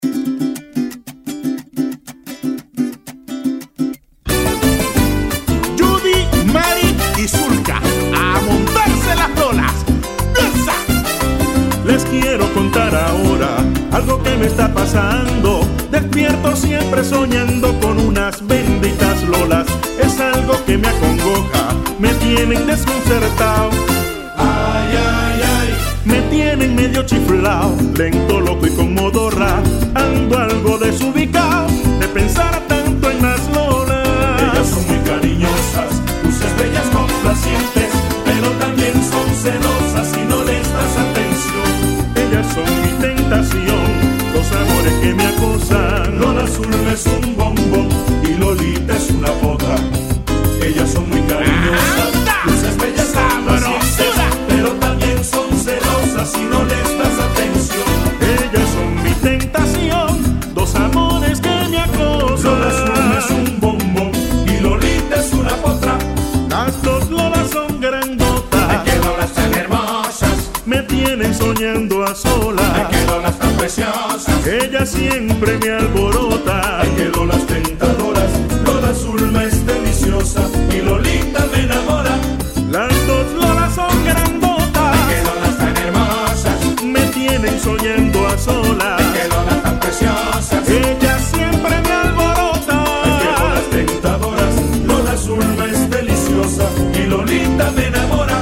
Judy, Mari y Zulka, a montarse las lolas. ¡Esa! Les quiero contar ahora algo que me está pasando. Despierto siempre soñando con unas benditas lolas. Es algo que me acongoja, me tienen desconcertado. Ay, ay, ay. Me tienen medio chiflao, lento, loco y con modorra. Ando algo desubicado de pensar tanto en las lolas. Ellas son muy cariñosas, luces bellas complacientes, pero también son celosas y no les das atención. Ellas son mi tentación, los amores que me acosan. Lola Zulma es un bombón y Lolita es una potra. Ellas son muy cariñosas, luces bellas complacientes, pero también son celosas y no les das atención. Ellas son mi tentación, dos amores que me acosan. Lola Zulma es un bombón y Lolita es una potra. Las dos Lolas son grandotas. Ay, qué Lolas tan hermosas, me tienen soñando a solas. ay, qué Lolas tan preciosas, Ella siempre me alborota. ay, qué Lolas tentadoras. Lola Zulma es deliciosa y Lolita me enamora. Las dos Lolas son grandotas. Ay, qué Lolas tan hermosas, me tienen soñando a solas. ay, qué Lolas tan preciosas, Ella siempre me alborota. ay, qué Lolas tentadoras. Lola Zulma es deliciosa y Lolita me enamora.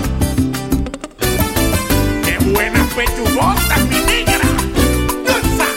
¡Qué buenas pechugotas, mi negra! ¡Esa!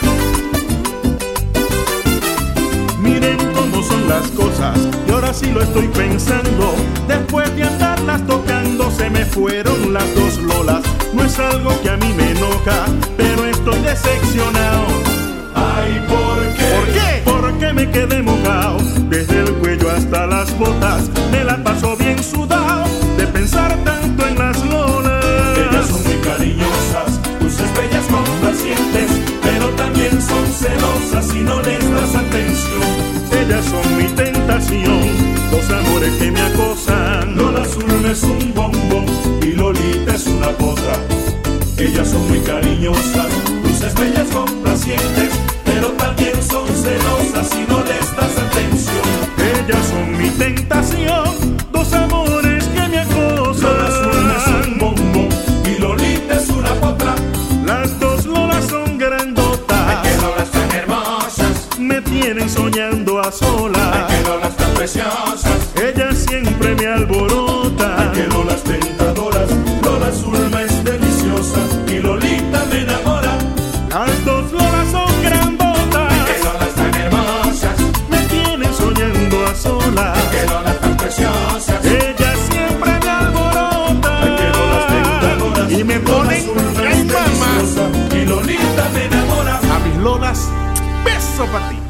Miren cómo son las cosas, y ahora sí lo estoy pensando. Después de andarlas tocando, se me fueron las dos Lolas. No es algo que a mí me enoja, pero estoy decepcionado. Ay, ¿por qué? ¿Por qué? Porque me quedé mojado, desde el cuello hasta las botas. Me la paso bien sudado de pensar tanto en las Lolas. Ellas son muy cariñosas, luces bellas complacientes, pero también son celosas y no les das atención. Ellas son mi tentación, dos amores que me acosan. Lola Zulma es un bombón y Lolita es una potra. Ellas son muy cariñosas, luces bellas complacientes, pero también son celosas y no les das atención. Ellas son mi tentación, dos amores que me acosan. Lola Zulma es un bombón y Lolita es una potra. Las dos Lolas son Ay, grandotas. qué Lolas tan hermosas, me tienen soñando a ay, solas. qué Lolas tan preciosas, Ella siempre me alborota. ay, qué Lolas tentadoras. Lola Zulma es deliciosa y Lolita me enamora. Las dos Lolas son Ay, grandotas. qué Lolas tan hermosas, me tienen soñando a solas. ay, qué Lolas tan preciosas, Ella siempre me alborota. ay, qué Lolas tentadoras. Y me ponen, Lola Zulma ay, es mamá. deliciosa y Lolita me enamora. A mis Lolas, beso para ti.